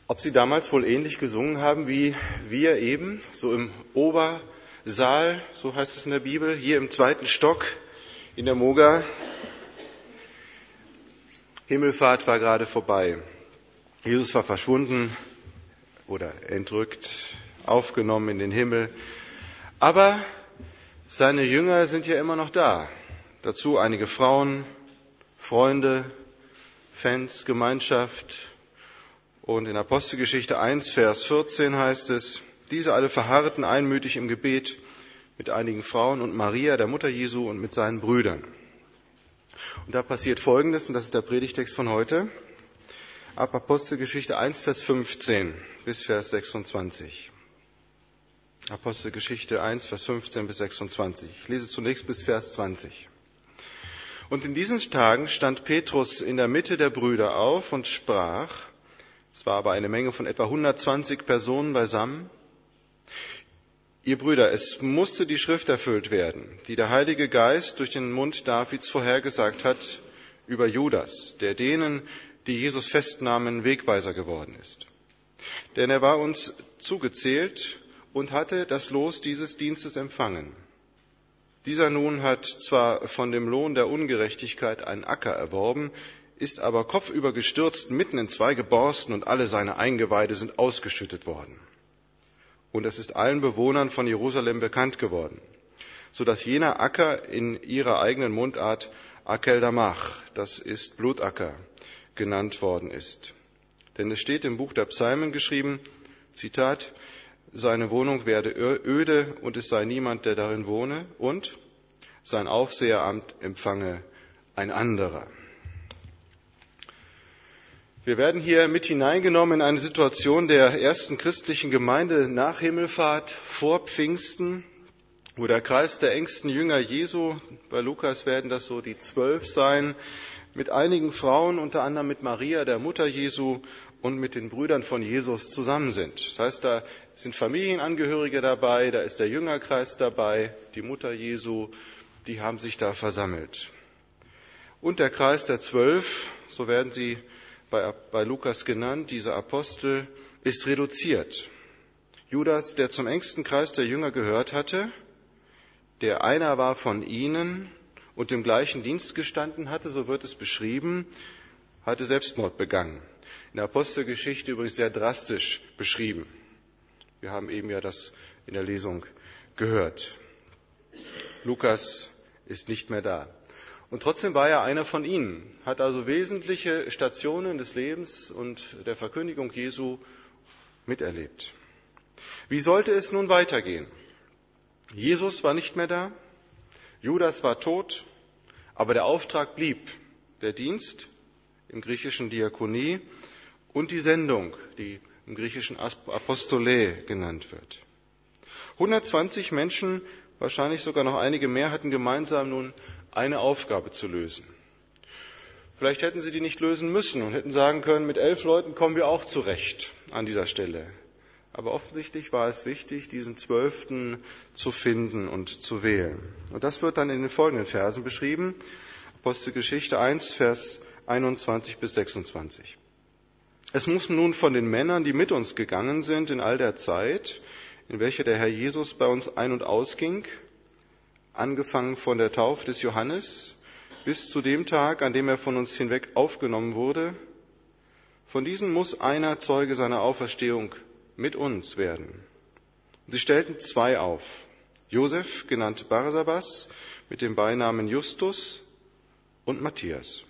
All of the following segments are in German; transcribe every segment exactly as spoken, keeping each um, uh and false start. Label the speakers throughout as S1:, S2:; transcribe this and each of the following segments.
S1: Ob sie damals wohl ähnlich gesungen haben wie wir eben, so im Obersaal, so heißt es in der Bibel, hier im zweiten Stock in der Moga. Himmelfahrt war gerade vorbei. Jesus war verschwunden oder entrückt, aufgenommen in den Himmel. Aber seine Jünger sind ja immer noch da. Dazu einige Frauen, Freunde, Fans, Gemeinschaft. Und in Apostelgeschichte eins, Vers vierzehn heißt es, diese alle verharrten einmütig im Gebet mit einigen Frauen und Maria, der Mutter Jesu, und mit seinen Brüdern. Und da passiert Folgendes, und das ist der Predigtext von heute, ab Apostelgeschichte eins, Vers fünfzehn bis Vers sechsundzwanzig. Apostelgeschichte eins, Vers fünfzehn bis sechsundzwanzig. Ich lese zunächst bis Vers zwanzig. Und in diesen Tagen stand Petrus in der Mitte der Brüder auf und sprach, es war aber eine Menge von etwa hundertzwanzig Personen beisammen, ihr Brüder, es musste die Schrift erfüllt werden, die der Heilige Geist durch den Mund Davids vorhergesagt hat über Judas, der denen, die Jesus festnahmen, Wegweiser geworden ist. Denn er war uns zugezählt und hatte das Los dieses Dienstes empfangen. Dieser nun hat zwar von dem Lohn der Ungerechtigkeit einen Acker erworben, ist aber kopfüber gestürzt, mitten in zwei geborsten und alle seine Eingeweide sind ausgeschüttet worden. Und es ist allen Bewohnern von Jerusalem bekannt geworden, so dass jener Acker in ihrer eigenen Mundart Akeldamach, das ist Blutacker, genannt worden ist. Denn es steht im Buch der Psalmen geschrieben, Zitat, seine Wohnung werde öde und es sei niemand, der darin wohne, und sein Aufseheramt empfange ein anderer. Wir werden hier mit hineingenommen in eine Situation der ersten christlichen Gemeinde nach Himmelfahrt vor Pfingsten, wo der Kreis der engsten Jünger Jesu, bei Lukas werden das so die zwölf sein, mit einigen Frauen, unter anderem mit Maria, der Mutter Jesu, und mit den Brüdern von Jesus zusammen sind. Das heißt, da sind Familienangehörige dabei, da ist der Jüngerkreis dabei, die Mutter Jesu, die haben sich da versammelt. Und der Kreis der Zwölf, so werden sie bei, bei Lukas genannt, diese Apostel, ist reduziert. Judas, der zum engsten Kreis der Jünger gehört hatte, der einer war von ihnen und im gleichen Dienst gestanden hatte, so wird es beschrieben, hatte Selbstmord begangen. In der Apostelgeschichte übrigens sehr drastisch beschrieben. Wir haben eben ja das in der Lesung gehört. Lukas ist nicht mehr da. Und trotzdem war er einer von ihnen, hat also wesentliche Stationen des Lebens und der Verkündigung Jesu miterlebt. Wie sollte es nun weitergehen? Jesus war nicht mehr da, Judas war tot, aber der Auftrag blieb, der Dienst im griechischen Diakonie und die Sendung, die im griechischen Apostolä genannt wird. hundertzwanzig Menschen, wahrscheinlich sogar noch einige mehr, hatten gemeinsam nun eine Aufgabe zu lösen. Vielleicht hätten sie die nicht lösen müssen und hätten sagen können, mit elf Leuten kommen wir auch zurecht an dieser Stelle. Aber offensichtlich war es wichtig, diesen Zwölften zu finden und zu wählen. Und das wird dann in den folgenden Versen beschrieben. Apostelgeschichte eins, Vers einundzwanzig bis sechsundzwanzig. Es muss nun von den Männern, die mit uns gegangen sind in all der Zeit, in welcher der Herr Jesus bei uns ein- und ausging, angefangen von der Taufe des Johannes bis zu dem Tag, an dem er von uns hinweg aufgenommen wurde, von diesen muss einer Zeuge seiner Auferstehung mit uns werden. Und sie stellten zwei auf, Josef, genannt Barsabas, mit dem Beinamen Justus, und Matthias.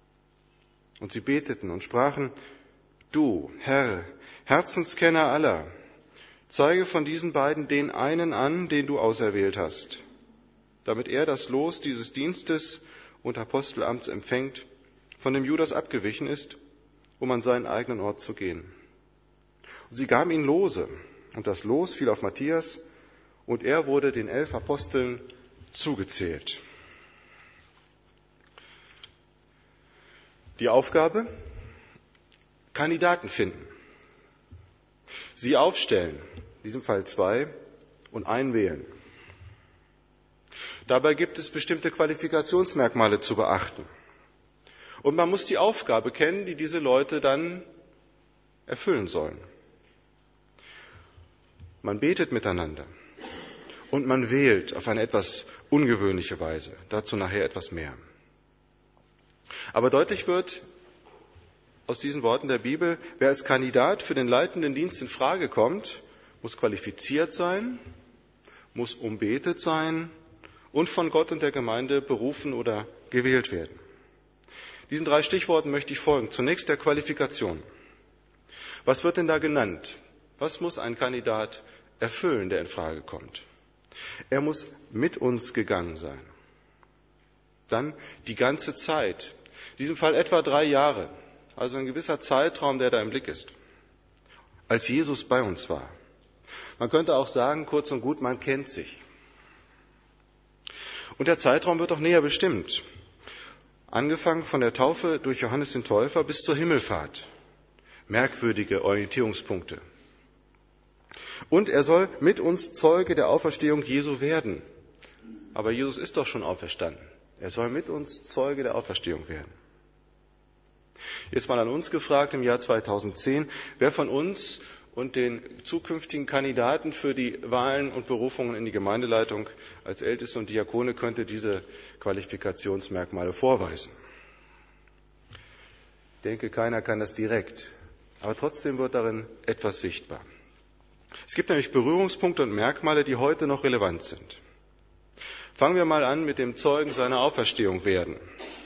S1: Und sie beteten und sprachen, du, Herr, Herzenskenner aller, zeige von diesen beiden den einen an, den du auserwählt hast, damit er das Los dieses Dienstes und Apostelamts empfängt, von dem Judas abgewichen ist, um an seinen eigenen Ort zu gehen. Und sie gaben ihm Lose, und das Los fiel auf Matthias, und er wurde den elf Aposteln zugezählt. Die Aufgabe? Kandidaten finden. Sie aufstellen, in diesem Fall zwei, und einen wählen. Dabei gibt es bestimmte Qualifikationsmerkmale zu beachten. Und man muss die Aufgabe kennen, die diese Leute dann erfüllen sollen. Man betet miteinander und man wählt auf eine etwas ungewöhnliche Weise. Dazu nachher etwas mehr. Aber deutlich wird aus diesen Worten der Bibel, wer als Kandidat für den leitenden Dienst in Frage kommt, muss qualifiziert sein, muss umbetet sein und von Gott und der Gemeinde berufen oder gewählt werden. Diesen drei Stichworten möchte ich folgen. Zunächst der Qualifikation. Was wird denn da genannt? Was muss ein Kandidat erfüllen, der in Frage kommt? Er muss mit uns gegangen sein. Dann die ganze Zeit. In diesem Fall etwa drei Jahre. Also ein gewisser Zeitraum, der da im Blick ist. Als Jesus bei uns war. Man könnte auch sagen, kurz und gut, man kennt sich. Und der Zeitraum wird auch näher bestimmt. Angefangen von der Taufe durch Johannes den Täufer bis zur Himmelfahrt. Merkwürdige Orientierungspunkte. Und er soll mit uns Zeuge der Auferstehung Jesu werden. Aber Jesus ist doch schon auferstanden. Er soll mit uns Zeuge der Auferstehung werden. Jetzt mal an uns gefragt im Jahr zweitausendzehn, wer von uns und den zukünftigen Kandidaten für die Wahlen und Berufungen in die Gemeindeleitung als Älteste und Diakone könnte diese Qualifikationsmerkmale vorweisen? Ich denke, keiner kann das direkt, aber trotzdem wird darin etwas sichtbar. Es gibt nämlich Berührungspunkte und Merkmale, die heute noch relevant sind. Fangen wir mal an mit dem Zeugen seiner Auferstehung werden.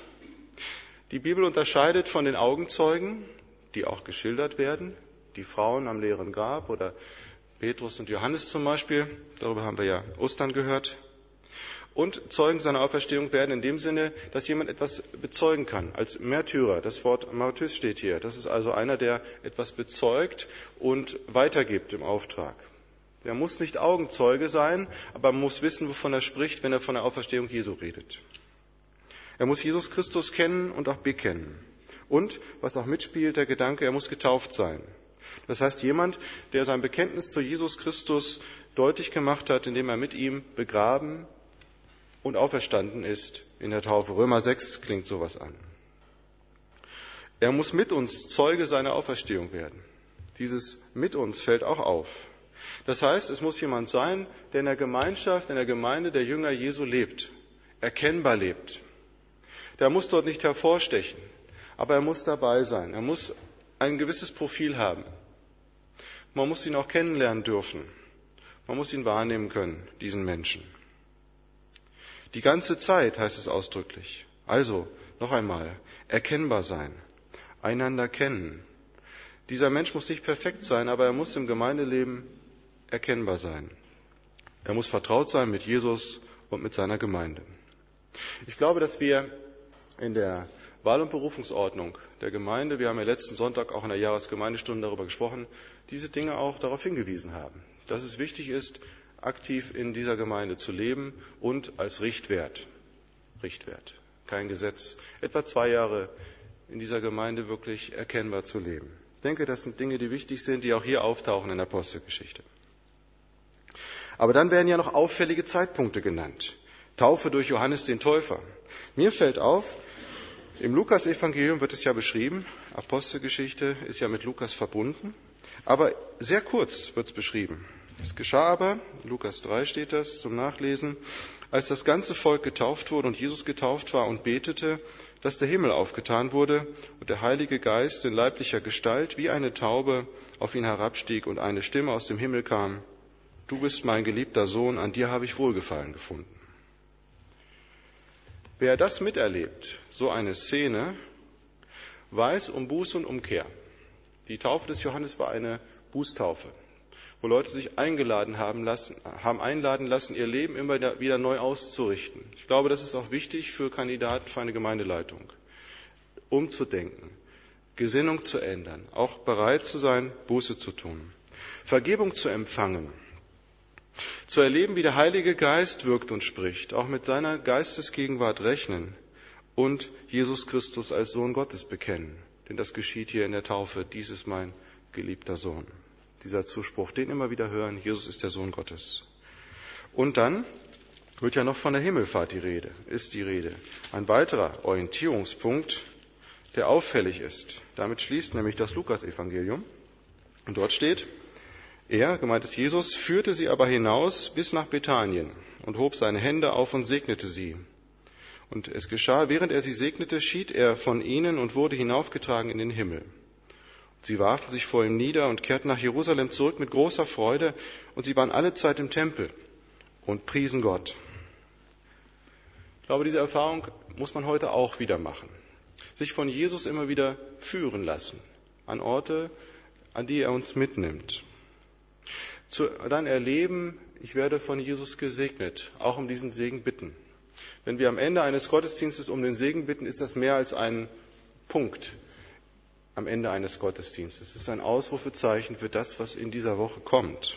S1: Die Bibel unterscheidet von den Augenzeugen, die auch geschildert werden, die Frauen am leeren Grab oder Petrus und Johannes zum Beispiel, darüber haben wir ja Ostern gehört. Und Zeugen seiner Auferstehung werden in dem Sinne, dass jemand etwas bezeugen kann, als Märtyrer. Das Wort Martys steht hier. Das ist also einer, der etwas bezeugt und weitergibt im Auftrag. Der muss nicht Augenzeuge sein, aber man muss wissen, wovon er spricht, wenn er von der Auferstehung Jesu redet. Er muss Jesus Christus kennen und auch bekennen. Und, was auch mitspielt, der Gedanke, er muss getauft sein. Das heißt, jemand, der sein Bekenntnis zu Jesus Christus deutlich gemacht hat, indem er mit ihm begraben und auferstanden ist in der Taufe. Römer sechs klingt sowas an. Er muss mit uns Zeuge seiner Auferstehung werden. Dieses mit uns fällt auch auf. Das heißt, es muss jemand sein, der in der Gemeinschaft, in der Gemeinde der Jünger Jesu lebt, erkennbar lebt. Der muss dort nicht hervorstechen, aber er muss dabei sein. Er muss ein gewisses Profil haben. Man muss ihn auch kennenlernen dürfen. Man muss ihn wahrnehmen können, diesen Menschen. Die ganze Zeit heißt es ausdrücklich. Also, noch einmal, erkennbar sein, einander kennen. Dieser Mensch muss nicht perfekt sein, aber er muss im Gemeindeleben erkennbar sein. Er muss vertraut sein mit Jesus und mit seiner Gemeinde. Ich glaube, dass wir in der Wahl- und Berufungsordnung der Gemeinde, wir haben ja letzten Sonntag auch in der Jahresgemeindestunde darüber gesprochen, diese Dinge auch darauf hingewiesen haben, dass es wichtig ist, aktiv in dieser Gemeinde zu leben und als Richtwert, Richtwert, kein Gesetz, etwa zwei Jahre in dieser Gemeinde wirklich erkennbar zu leben. Ich denke, das sind Dinge, die wichtig sind, die auch hier auftauchen in der Apostelgeschichte. Aber dann werden ja noch auffällige Zeitpunkte genannt. Taufe durch Johannes den Täufer. Mir fällt auf, im Lukas-Evangelium wird es ja beschrieben, Apostelgeschichte ist ja mit Lukas verbunden, aber sehr kurz wird es beschrieben. Es geschah aber, Lukas drei steht das zum Nachlesen, als das ganze Volk getauft wurde und Jesus getauft war und betete, dass der Himmel aufgetan wurde und der Heilige Geist in leiblicher Gestalt wie eine Taube auf ihn herabstieg und eine Stimme aus dem Himmel kam: Du bist mein geliebter Sohn, an dir habe ich Wohlgefallen gefunden. Wer das miterlebt, so eine Szene, weiß um Buß und Umkehr. Die Taufe des Johannes war eine Bußtaufe, wo Leute sich eingeladen haben lassen, haben einladen lassen, ihr Leben immer wieder neu auszurichten. Ich glaube, das ist auch wichtig für Kandidaten für eine Gemeindeleitung. Umzudenken, Gesinnung zu ändern, auch bereit zu sein, Buße zu tun, Vergebung zu empfangen, zu erleben, wie der Heilige Geist wirkt und spricht, auch mit seiner Geistesgegenwart rechnen und Jesus Christus als Sohn Gottes bekennen. Denn das geschieht hier in der Taufe. Dies ist mein geliebter Sohn. Dieser Zuspruch, den immer wieder hören, Jesus ist der Sohn Gottes. Und dann wird ja noch von der Himmelfahrt die Rede, ist die Rede. Ein weiterer Orientierungspunkt, der auffällig ist. Damit schließt nämlich das Lukas-Evangelium. Und dort steht, er, gemeint ist Jesus, führte sie aber hinaus bis nach Bethanien und hob seine Hände auf und segnete sie. Und es geschah, während er sie segnete, schied er von ihnen und wurde hinaufgetragen in den Himmel. Sie warfen sich vor ihm nieder und kehrten nach Jerusalem zurück mit großer Freude, und sie waren alle Zeit im Tempel und priesen Gott. Ich glaube, diese Erfahrung muss man heute auch wieder machen. Sich von Jesus immer wieder führen lassen an Orte, an die er uns mitnimmt. Zu, dann erleben, ich werde von Jesus gesegnet, auch um diesen Segen bitten. Wenn wir am Ende eines Gottesdienstes um den Segen bitten, ist das mehr als ein Punkt am Ende eines Gottesdienstes. Es ist ein Ausrufezeichen für das, was in dieser Woche kommt.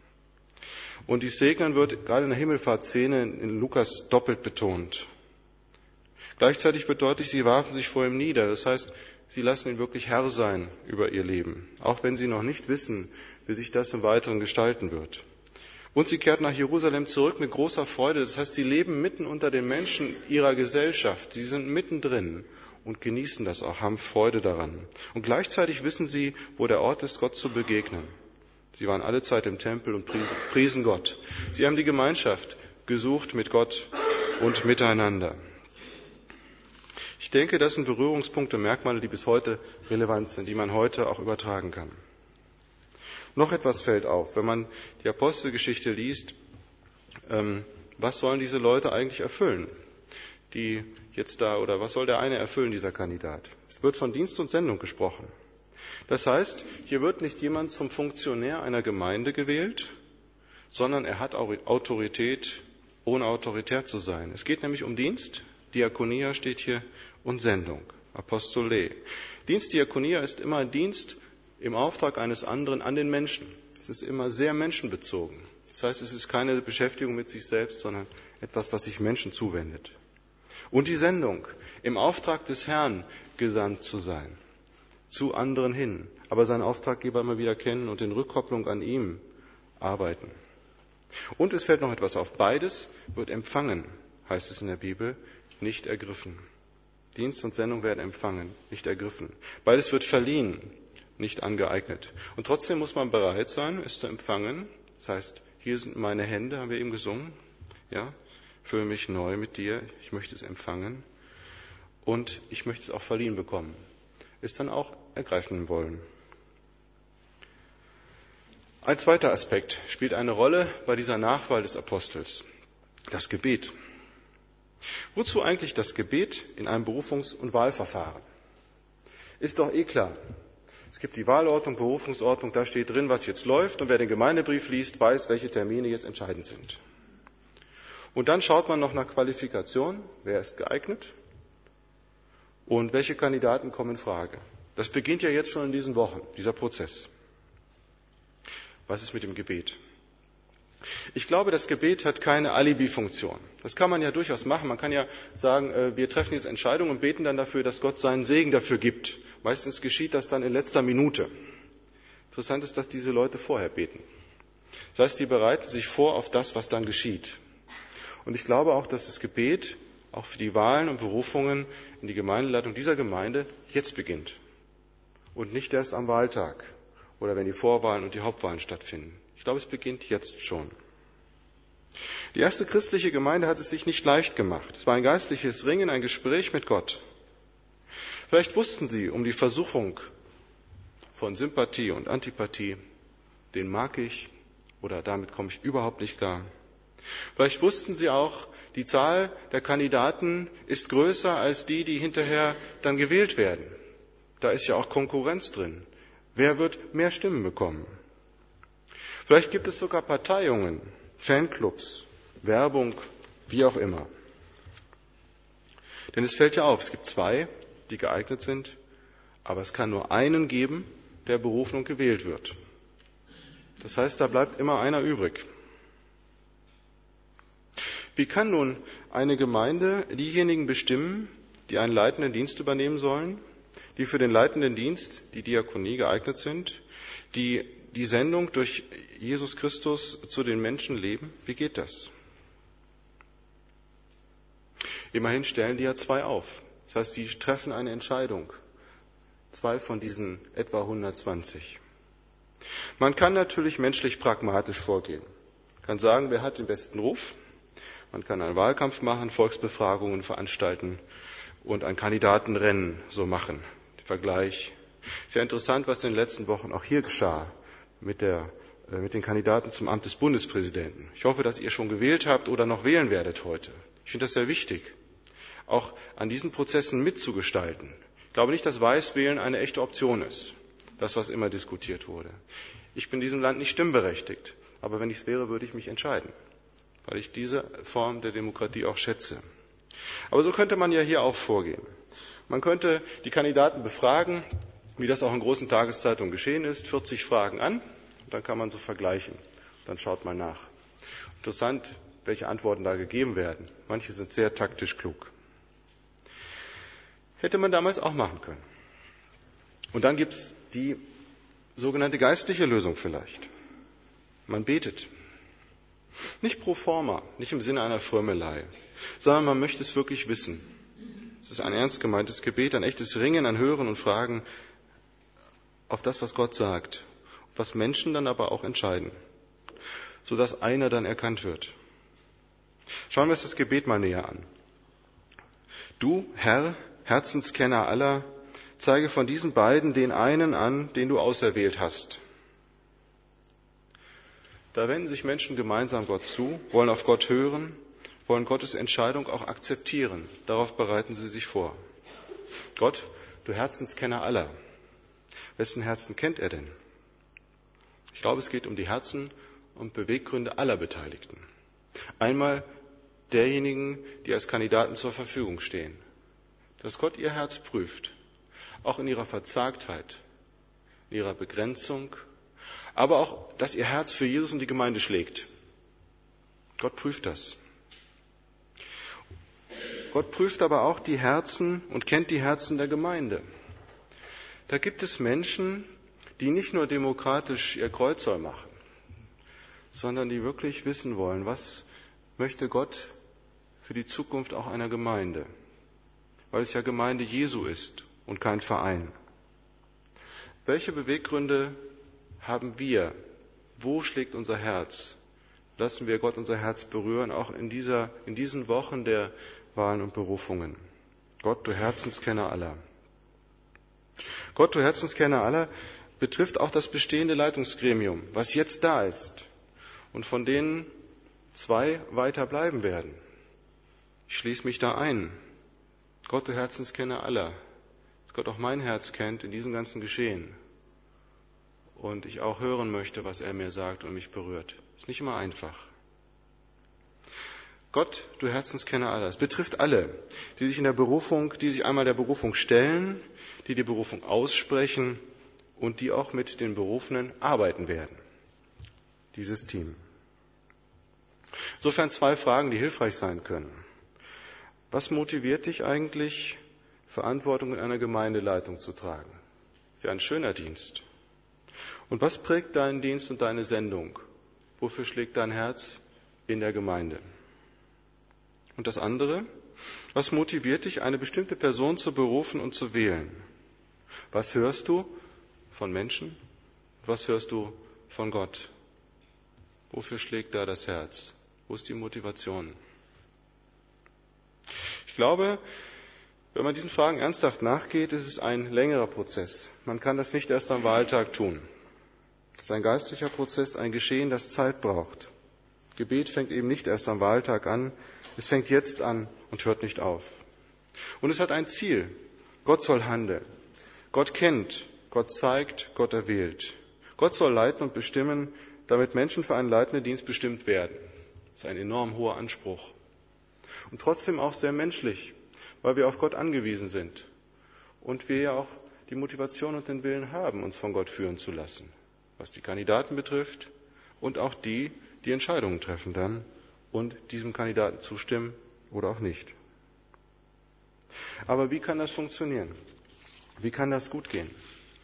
S1: Und dies Segnen wird gerade in der Himmelfahrtszene in Lukas doppelt betont. Gleichzeitig wird deutlich, sie warfen sich vor ihm nieder. Das heißt, sie lassen ihn wirklich Herr sein über ihr Leben, auch wenn sie noch nicht wissen, wie sich das im Weiteren gestalten wird. Und sie kehrten nach Jerusalem zurück mit großer Freude. Das heißt, sie leben mitten unter den Menschen ihrer Gesellschaft. Sie sind mittendrin und genießen das auch, haben Freude daran. Und gleichzeitig wissen sie, wo der Ort ist, Gott zu begegnen. Sie waren alle Zeit im Tempel und priesen, priesen Gott. Sie haben die Gemeinschaft gesucht mit Gott und miteinander. Ich denke, das sind Berührungspunkte, Merkmale, die bis heute relevant sind, die man heute auch übertragen kann. Noch etwas fällt auf, wenn man die Apostelgeschichte liest, ähm, was sollen diese Leute eigentlich erfüllen, die jetzt da, oder was soll der eine erfüllen, dieser Kandidat? Es wird von Dienst und Sendung gesprochen. Das heißt, hier wird nicht jemand zum Funktionär einer Gemeinde gewählt, sondern er hat Autorität, ohne autoritär zu sein. Es geht nämlich um Dienst, Diakonia steht hier, und Sendung, Apostole. Dienst, Diakonia ist immer ein Dienst im Auftrag eines anderen an den Menschen. Es ist immer sehr menschenbezogen. Das heißt, es ist keine Beschäftigung mit sich selbst, sondern etwas, was sich Menschen zuwendet. Und die Sendung, im Auftrag des Herrn gesandt zu sein, zu anderen hin, aber seinen Auftraggeber immer wieder kennen und in Rückkopplung an ihm arbeiten. Und es fällt noch etwas auf. Beides wird empfangen, heißt es in der Bibel, nicht ergriffen. Dienst und Sendung werden empfangen, nicht ergriffen. Beides wird verliehen, nicht angeeignet. Und trotzdem muss man bereit sein, es zu empfangen. Das heißt, hier sind meine Hände, haben wir eben gesungen. Ja, fülle mich neu mit dir, ich möchte es empfangen. Und ich möchte es auch verliehen bekommen. Es dann auch ergreifen wollen. Ein zweiter Aspekt spielt eine Rolle bei dieser Nachwahl des Apostels. Das Gebet. Wozu eigentlich das Gebet in einem Berufungs- und Wahlverfahren? Ist doch eh klar. Es gibt die Wahlordnung, Berufungsordnung, da steht drin, was jetzt läuft. Und wer den Gemeindebrief liest, weiß, welche Termine jetzt entscheidend sind. Und dann schaut man noch nach Qualifikation. Wer ist geeignet? Und welche Kandidaten kommen in Frage? Das beginnt ja jetzt schon in diesen Wochen, dieser Prozess. Was ist mit dem Gebet? Ich glaube, das Gebet hat keine Alibi-Funktion. Das kann man ja durchaus machen. Man kann ja sagen, wir treffen jetzt Entscheidungen und beten dann dafür, dass Gott seinen Segen dafür gibt. Meistens geschieht das dann in letzter Minute. Interessant ist, dass diese Leute vorher beten. Das heißt, die bereiten sich vor auf das, was dann geschieht. Und ich glaube auch, dass das Gebet auch für die Wahlen und Berufungen in die Gemeindeleitung dieser Gemeinde jetzt beginnt. Und nicht erst am Wahltag oder wenn die Vorwahlen und die Hauptwahlen stattfinden. Ich glaube, es beginnt jetzt schon. Die erste christliche Gemeinde hat es sich nicht leicht gemacht. Es war ein geistliches Ringen, ein Gespräch mit Gott. Vielleicht wussten sie um die Versuchung von Sympathie und Antipathie, den mag ich oder damit komme ich überhaupt nicht klar. Vielleicht wussten sie auch, die Zahl der Kandidaten ist größer als die, die hinterher dann gewählt werden. Da ist ja auch Konkurrenz drin. Wer wird mehr Stimmen bekommen? Vielleicht gibt es sogar Parteiungen, Fanclubs, Werbung, wie auch immer. Denn es fällt ja auf, es gibt zwei, die geeignet sind, aber es kann nur einen geben, der berufen und gewählt wird. Das heißt, da bleibt immer einer übrig. Wie kann nun eine Gemeinde diejenigen bestimmen, die einen leitenden Dienst übernehmen sollen, die für den leitenden Dienst, die Diakonie, geeignet sind, die die Sendung durch Jesus Christus zu den Menschen leben? Wie geht das? Immerhin stellen die ja zwei auf. Das heißt, sie treffen eine Entscheidung. Zwei von diesen etwa hundertzwanzig. Man kann natürlich menschlich pragmatisch vorgehen. Man kann sagen, wer hat den besten Ruf? Man kann einen Wahlkampf machen, Volksbefragungen veranstalten und ein Kandidatenrennen so machen. Der Vergleich. Sehr interessant, was in den letzten Wochen auch hier geschah mit, der, äh, mit den Kandidaten zum Amt des Bundespräsidenten. Ich hoffe, dass ihr schon gewählt habt oder noch wählen werdet heute. Ich finde das sehr wichtig, auch an diesen Prozessen mitzugestalten. Ich glaube nicht, dass Weißwählen eine echte Option ist, das, was immer diskutiert wurde. Ich bin in diesem Land nicht stimmberechtigt, aber wenn ich es wäre, würde ich mich entscheiden, weil ich diese Form der Demokratie auch schätze. Aber so könnte man ja hier auch vorgehen. Man könnte die Kandidaten befragen, wie das auch in großen Tageszeitungen geschehen ist, vierzig Fragen an, und dann kann man so vergleichen. Dann schaut man nach. Interessant, welche Antworten da gegeben werden. Manche sind sehr taktisch klug. Hätte man damals auch machen können. Und dann gibt es die sogenannte geistliche Lösung vielleicht. Man betet. Nicht pro forma, nicht im Sinne einer Frömmelei, sondern man möchte es wirklich wissen. Es ist ein ernst gemeintes Gebet, ein echtes Ringen an Hören und Fragen auf das, was Gott sagt, was Menschen dann aber auch entscheiden, sodass einer dann erkannt wird. Schauen wir uns das Gebet mal näher an. Du, Herr, Herzenskenner aller, zeige von diesen beiden den einen an, den du auserwählt hast. Da wenden sich Menschen gemeinsam Gott zu, wollen auf Gott hören, wollen Gottes Entscheidung auch akzeptieren. Darauf bereiten sie sich vor. Gott, du Herzenskenner aller. Wessen Herzen kennt er denn? Ich glaube, es geht um die Herzen und Beweggründe aller Beteiligten. Einmal derjenigen, die als Kandidaten zur Verfügung stehen. Dass Gott ihr Herz prüft, auch in ihrer Verzagtheit, in ihrer Begrenzung, aber auch, dass ihr Herz für Jesus und die Gemeinde schlägt. Gott prüft das. Gott prüft aber auch die Herzen und kennt die Herzen der Gemeinde. Da gibt es Menschen, die nicht nur demokratisch ihr Kreuz soll machen, sondern die wirklich wissen wollen, was möchte Gott für die Zukunft auch einer Gemeinde, weil es ja Gemeinde Jesu ist und kein Verein. Welche Beweggründe haben wir? Wo schlägt unser Herz? Lassen wir Gott unser Herz berühren, auch in, dieser, in diesen Wochen der Wahlen und Berufungen. Gott, du Herzenskenner aller. Gott, du Herzenskenner aller, betrifft auch das bestehende Leitungsgremium, was jetzt da ist und von denen zwei weiter bleiben werden. Ich schließe mich da ein. Gott, du Herzenskenner aller, dass Gott auch mein Herz kennt in diesem ganzen Geschehen und ich auch hören möchte, was er mir sagt und mich berührt. Ist nicht immer einfach. Gott, du Herzenskenner aller, es betrifft alle, die sich in der Berufung, die sich einmal der Berufung stellen, die die Berufung aussprechen und die auch mit den Berufenen arbeiten werden. Dieses Team. Insofern zwei Fragen, die hilfreich sein können. Was motiviert dich eigentlich, Verantwortung in einer Gemeindeleitung zu tragen? Das ist ja ein schöner Dienst. Und was prägt deinen Dienst und deine Sendung? Wofür schlägt dein Herz in der Gemeinde? Und das andere, was motiviert dich, eine bestimmte Person zu berufen und zu wählen? Was hörst du von Menschen? Was hörst du von Gott? Wofür schlägt da das Herz? Wo ist die Motivation? Ich glaube, wenn man diesen Fragen ernsthaft nachgeht, ist es ein längerer Prozess. Man kann das nicht erst am Wahltag tun. Es ist ein geistlicher Prozess, ein Geschehen, das Zeit braucht. Gebet fängt eben nicht erst am Wahltag an, es fängt jetzt an und hört nicht auf. Und es hat ein Ziel. Gott soll handeln. Gott kennt, Gott zeigt, Gott erwählt. Gott soll leiten und bestimmen, damit Menschen für einen leitenden Dienst bestimmt werden. Das ist ein enorm hoher Anspruch. Und trotzdem auch sehr menschlich, weil wir auf Gott angewiesen sind. Und wir ja auch die Motivation und den Willen haben, uns von Gott führen zu lassen. Was die Kandidaten betrifft und auch die, die Entscheidungen treffen dann und diesem Kandidaten zustimmen oder auch nicht. Aber wie kann das funktionieren? Wie kann das gut gehen?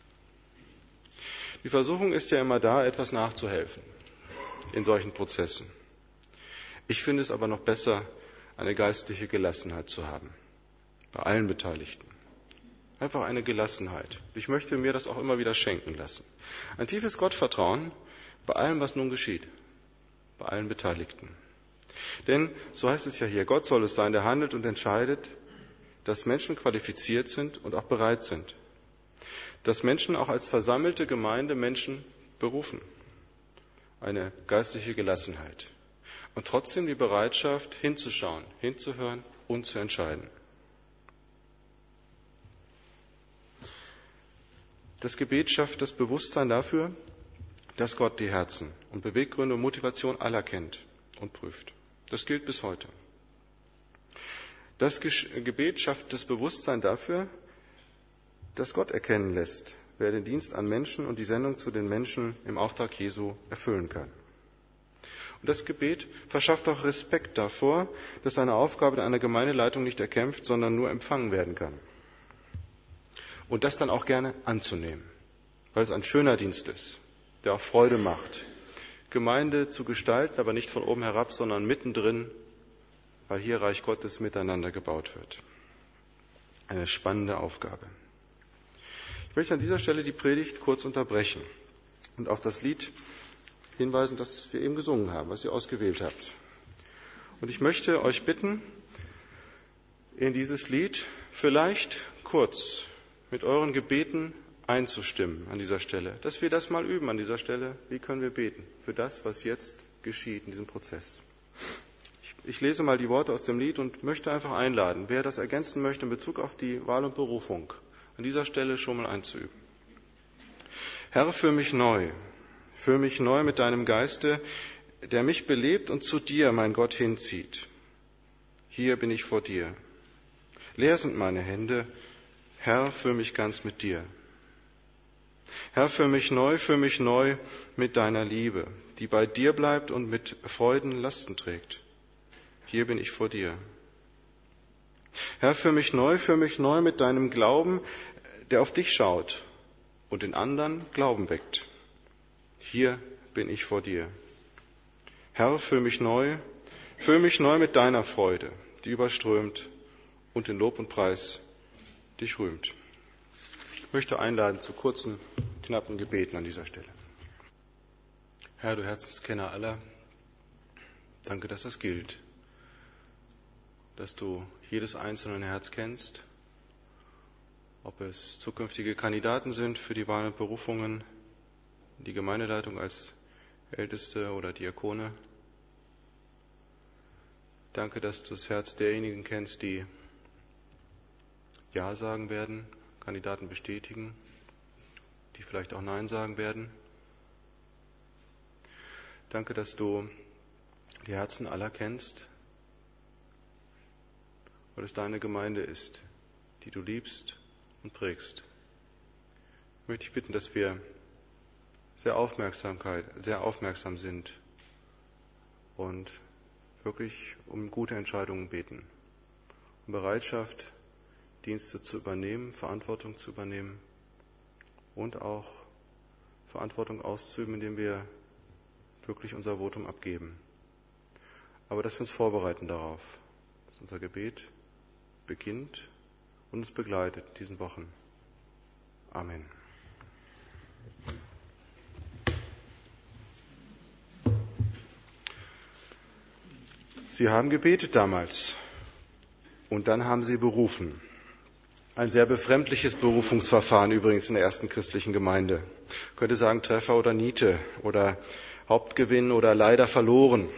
S1: Die Versuchung ist ja immer da, etwas nachzuhelfen in solchen Prozessen. Ich finde es aber noch besser, eine geistliche Gelassenheit zu haben, bei allen Beteiligten. Einfach eine Gelassenheit. Ich möchte mir das auch immer wieder schenken lassen. Ein tiefes Gottvertrauen bei allem, was nun geschieht, bei allen Beteiligten. Denn, so heißt es ja hier, Gott soll es sein, der handelt und entscheidet, dass Menschen qualifiziert sind und auch bereit sind. Dass Menschen auch als versammelte Gemeinde Menschen berufen. Eine geistliche Gelassenheit. Und trotzdem die Bereitschaft, hinzuschauen, hinzuhören und zu entscheiden. Das Gebet schafft das Bewusstsein dafür, dass Gott die Herzen und Beweggründe und Motivation aller kennt und prüft. Das gilt bis heute. Das Gebet schafft das Bewusstsein dafür, dass Gott erkennen lässt, wer den Dienst an Menschen und die Sendung zu den Menschen im Auftrag Jesu erfüllen kann. Und das Gebet verschafft auch Respekt davor, dass eine Aufgabe in einer Gemeindeleitung nicht erkämpft, sondern nur empfangen werden kann. Und das dann auch gerne anzunehmen, weil es ein schöner Dienst ist, der auch Freude macht. Gemeinde zu gestalten, aber nicht von oben herab, sondern mittendrin, weil hier Reich Gottes miteinander gebaut wird. Eine spannende Aufgabe. Ich möchte an dieser Stelle die Predigt kurz unterbrechen und auf das Lied hinweisen, das wir eben gesungen haben, was ihr ausgewählt habt. Und ich möchte euch bitten, in dieses Lied vielleicht kurz mit euren Gebeten einzustimmen an dieser Stelle, dass wir das mal üben an dieser Stelle. Wie können wir beten für das, was jetzt geschieht in diesem Prozess? Ich, ich lese mal die Worte aus dem Lied und möchte einfach einladen, wer das ergänzen möchte in Bezug auf die Wahl und Berufung, an dieser Stelle schon mal einzuüben. Herr, führ mich neu, führ mich neu mit deinem Geiste, der mich belebt und zu dir, mein Gott, hinzieht. Hier bin ich vor dir. Leer sind meine Hände, Herr, führ mich ganz mit dir. Herr, führ mich neu, führ mich neu mit deiner Liebe, die bei dir bleibt und mit Freuden Lasten trägt. Hier bin ich vor dir. Herr, führ mich neu, führ mich neu mit deinem Glauben, der auf dich schaut und in anderen Glauben weckt. Hier bin ich vor dir. Herr, führ mich neu, führ mich neu mit deiner Freude, die überströmt und in Lob und Preis dich rühmt. Ich möchte einladen zu kurzen, knappen Gebeten an dieser Stelle. Herr, du Herzenskenner aller, danke, dass das gilt, dass du jedes einzelne Herz kennst, ob es zukünftige Kandidaten sind für die Wahl und Berufungen, die Gemeindeleitung als Älteste oder Diakone. Danke, dass du das Herz derjenigen kennst, die Ja sagen werden, Kandidaten bestätigen, die vielleicht auch Nein sagen werden. Danke, dass du die Herzen aller kennst, weil es deine Gemeinde ist, die du liebst und prägst. Ich möchte dich bitten, dass wir sehr, Aufmerksamkeit, sehr aufmerksam sind und wirklich um gute Entscheidungen beten, um Bereitschaft, Dienste zu übernehmen, Verantwortung zu übernehmen und auch Verantwortung auszuüben, indem wir wirklich unser Votum abgeben. Aber dass wir uns vorbereiten darauf, dass unser Gebet beginnt und uns begleitet in diesen Wochen. Amen. Sie haben gebetet damals und dann haben Sie berufen. Ein sehr befremdliches Berufungsverfahren übrigens in der ersten christlichen Gemeinde. Ich könnte sagen Treffer oder Niete oder Hauptgewinn oder leider verloren.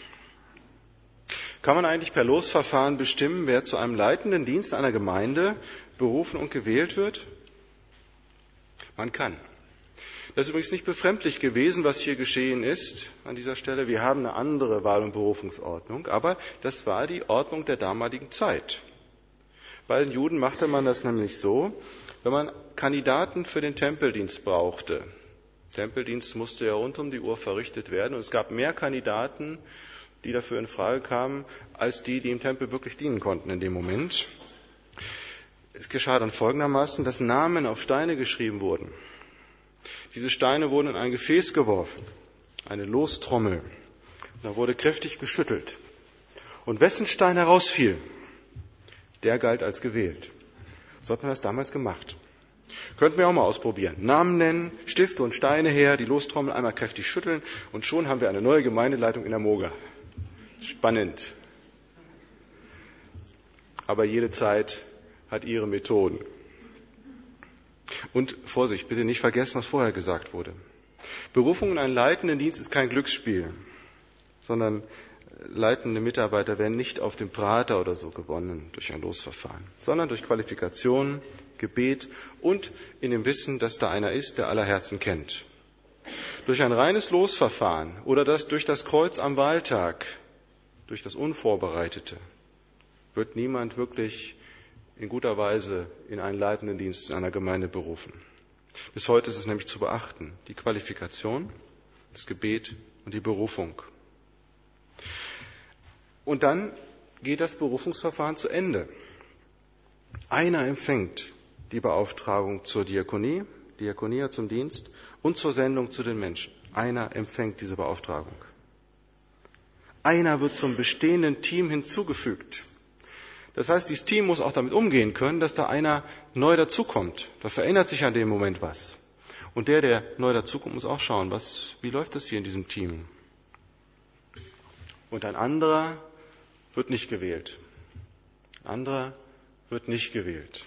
S1: Kann man eigentlich per Losverfahren bestimmen, wer zu einem leitenden Dienst einer Gemeinde berufen und gewählt wird? Man kann. Das ist übrigens nicht befremdlich gewesen, was hier geschehen ist an dieser Stelle. Wir haben eine andere Wahl- und Berufungsordnung, aber das war die Ordnung der damaligen Zeit. Bei den Juden machte man das nämlich so, wenn man Kandidaten für den Tempeldienst brauchte. Tempeldienst musste ja rund um die Uhr verrichtet werden und es gab mehr Kandidaten, die dafür in Frage kamen, als die, die im Tempel wirklich dienen konnten in dem Moment. Es geschah dann folgendermaßen, dass Namen auf Steine geschrieben wurden. Diese Steine wurden in ein Gefäß geworfen, eine Lostrommel. Da wurde kräftig geschüttelt. Und wessen Stein herausfiel, der galt als gewählt. So hat man das damals gemacht. Könnten wir auch mal ausprobieren. Namen nennen, Stifte und Steine her, die Lostrommel einmal kräftig schütteln und schon haben wir eine neue Gemeindeleitung in der Moga. Spannend. Aber jede Zeit hat ihre Methoden. Und Vorsicht, bitte nicht vergessen, was vorher gesagt wurde. Berufung in einen leitenden Dienst ist kein Glücksspiel, sondern leitende Mitarbeiter werden nicht auf dem Prater oder so gewonnen durch ein Losverfahren, sondern durch Qualifikation, Gebet und in dem Wissen, dass da einer ist, der aller Herzen kennt. Durch ein reines Losverfahren oder das durch das Kreuz am Wahltag, durch das Unvorbereitete, wird niemand wirklich in guter Weise in einen leitenden Dienst in einer Gemeinde berufen. Bis heute ist es nämlich zu beachten, die Qualifikation, das Gebet und die Berufung. Und dann geht das Berufungsverfahren zu Ende. Einer empfängt die Beauftragung zur Diakonie, Diakonia zum Dienst und zur Sendung zu den Menschen. Einer empfängt diese Beauftragung. Einer wird zum bestehenden Team hinzugefügt. Das heißt, dieses Team muss auch damit umgehen können, dass da einer neu dazukommt. Da verändert sich an dem Moment was. Und der, der neu dazukommt, muss auch schauen, was, wie läuft das hier in diesem Team. Und ein anderer wird nicht gewählt. Ein anderer wird nicht gewählt.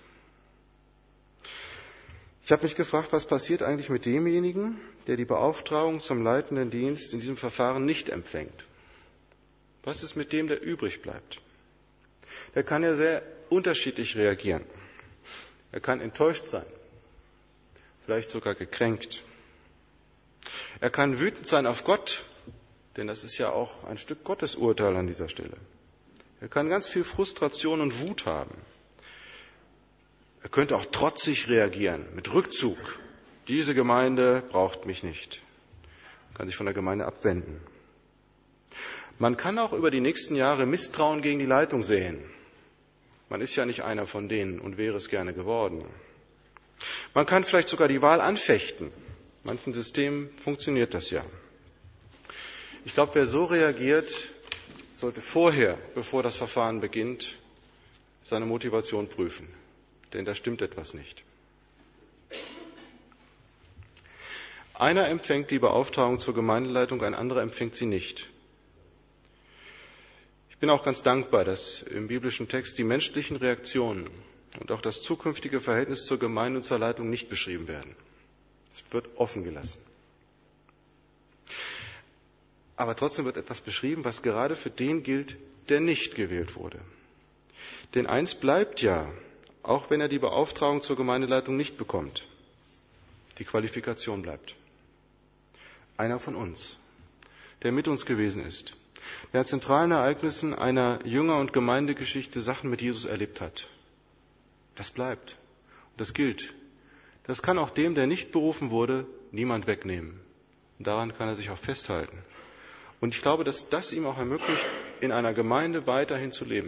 S1: Ich habe mich gefragt, was passiert eigentlich mit demjenigen, der die Beauftragung zum leitenden Dienst in diesem Verfahren nicht empfängt? Was ist mit dem, der übrig bleibt? Der kann ja sehr unterschiedlich reagieren. Er kann enttäuscht sein, vielleicht sogar gekränkt. Er kann wütend sein auf Gott, denn das ist ja auch ein Stück Gottes Urteil an dieser Stelle. Er kann ganz viel Frustration und Wut haben. Er könnte auch trotzig reagieren, mit Rückzug. Diese Gemeinde braucht mich nicht. Er kann sich von der Gemeinde abwenden. Man kann auch über die nächsten Jahre Misstrauen gegen die Leitung sehen. Man ist ja nicht einer von denen und wäre es gerne geworden. Man kann vielleicht sogar die Wahl anfechten. In manchen Systemen funktioniert das ja. Ich glaube, wer so reagiert, sollte vorher, bevor das Verfahren beginnt, seine Motivation prüfen. Denn da stimmt etwas nicht. Einer empfängt die Beauftragung zur Gemeindeleitung, ein anderer empfängt sie nicht. Ich bin auch ganz dankbar, dass im biblischen Text die menschlichen Reaktionen und auch das zukünftige Verhältnis zur Gemeinde und zur Leitung nicht beschrieben werden. Es wird offen gelassen. Aber trotzdem wird etwas beschrieben, was gerade für den gilt, der nicht gewählt wurde. Denn eins bleibt ja, auch wenn er die Beauftragung zur Gemeindeleitung nicht bekommt. Die Qualifikation bleibt. Einer von uns, der mit uns gewesen ist, der an zentralen Ereignissen einer Jünger- und Gemeindegeschichte Sachen mit Jesus erlebt hat. Das bleibt. Und das gilt. Das kann auch dem, der nicht berufen wurde, niemand wegnehmen. Und daran kann er sich auch festhalten. Und ich glaube, dass das ihm auch ermöglicht, in einer Gemeinde weiterhin zu leben.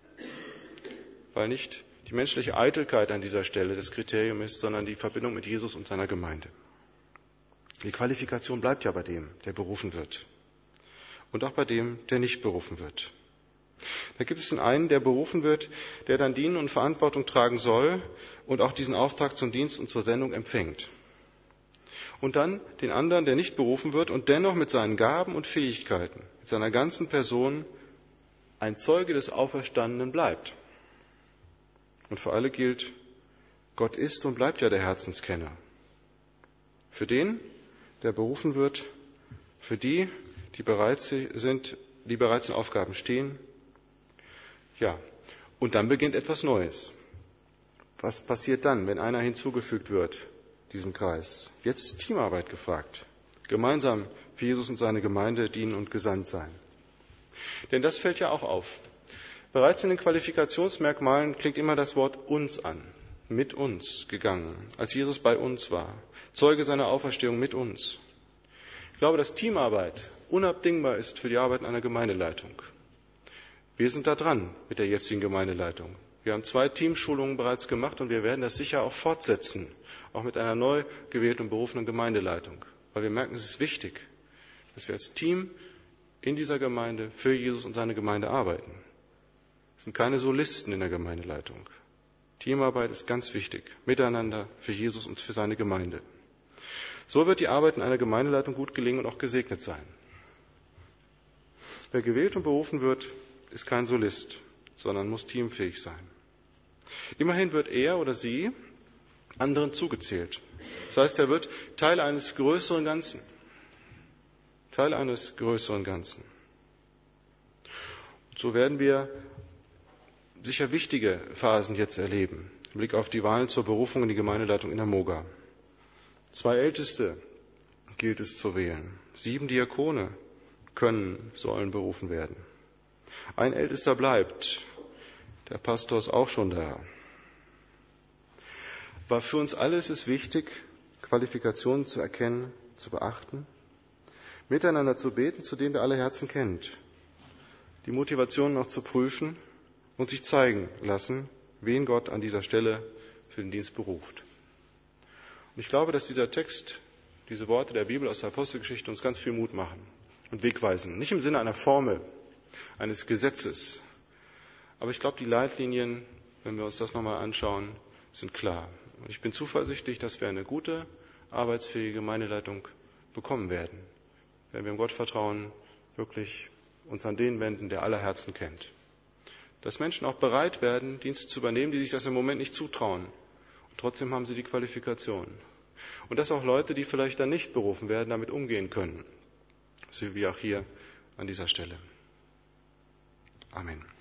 S1: Weil nicht die menschliche Eitelkeit an dieser Stelle das Kriterium ist, sondern die Verbindung mit Jesus und seiner Gemeinde. Die Qualifikation bleibt ja bei dem, der berufen wird. Und auch bei dem, der nicht berufen wird. Da gibt es den einen, der berufen wird, der dann dienen und Verantwortung tragen soll und auch diesen Auftrag zum Dienst und zur Sendung empfängt. Und dann den anderen, der nicht berufen wird und dennoch mit seinen Gaben und Fähigkeiten, mit seiner ganzen Person ein Zeuge des Auferstandenen bleibt. Und für alle gilt, Gott ist und bleibt ja der Herzenskenner. Für den, der berufen wird, für die, die bereit sind, die bereits in Aufgaben stehen. Ja, und dann beginnt etwas Neues. Was passiert dann, wenn einer hinzugefügt wird, diesem Kreis? Jetzt ist Teamarbeit gefragt. Gemeinsam für Jesus und seine Gemeinde dienen und gesandt sein. Denn das fällt ja auch auf. Bereits in den Qualifikationsmerkmalen klingt immer das Wort uns an. Mit uns gegangen, als Jesus bei uns war. Zeuge seiner Auferstehung mit uns. Ich glaube, dass Teamarbeit unabdingbar ist für die Arbeit in einer Gemeindeleitung. Wir sind da dran mit der jetzigen Gemeindeleitung. Wir haben zwei Teamschulungen bereits gemacht und wir werden das sicher auch fortsetzen, auch mit einer neu gewählten und berufenen Gemeindeleitung. Weil wir merken, es ist wichtig, dass wir als Team in dieser Gemeinde für Jesus und seine Gemeinde arbeiten. Es sind keine Solisten in der Gemeindeleitung. Teamarbeit ist ganz wichtig, miteinander für Jesus und für seine Gemeinde. So wird die Arbeit in einer Gemeindeleitung gut gelingen und auch gesegnet sein. Wer gewählt und berufen wird, ist kein Solist, sondern muss teamfähig sein. Immerhin wird er oder sie anderen zugezählt. Das heißt, er wird Teil eines größeren Ganzen. Teil eines größeren Ganzen. Und so werden wir sicher wichtige Phasen jetzt erleben, im Blick auf die Wahlen zur Berufung in die Gemeindeleitung in der Moga. Zwei Älteste gilt es zu wählen. Sieben Diakone können, sollen berufen werden. Ein Ältester bleibt. Der Pastor ist auch schon da. Aber für uns alle ist es wichtig, Qualifikationen zu erkennen, zu beachten, miteinander zu beten, zu denen der alle Herzen kennt, die Motivationen auch zu prüfen und sich zeigen lassen, wen Gott an dieser Stelle für den Dienst beruft. Und ich glaube, dass dieser Text, diese Worte der Bibel aus der Apostelgeschichte uns ganz viel Mut machen und wegweisen. Nicht im Sinne einer Formel, eines Gesetzes. Aber ich glaube, die Leitlinien, wenn wir uns das nochmal anschauen, sind klar. Und ich bin zuversichtlich, dass wir eine gute, arbeitsfähige Gemeindeleitung bekommen werden, wenn wir im Gottvertrauen wirklich uns an den wenden, der aller Herzen kennt. Dass Menschen auch bereit werden, Dienste zu übernehmen, die sich das im Moment nicht zutrauen. Und trotzdem haben sie die Qualifikation. Und dass auch Leute, die vielleicht dann nicht berufen werden, damit umgehen können. So wie auch hier an dieser Stelle. Amen.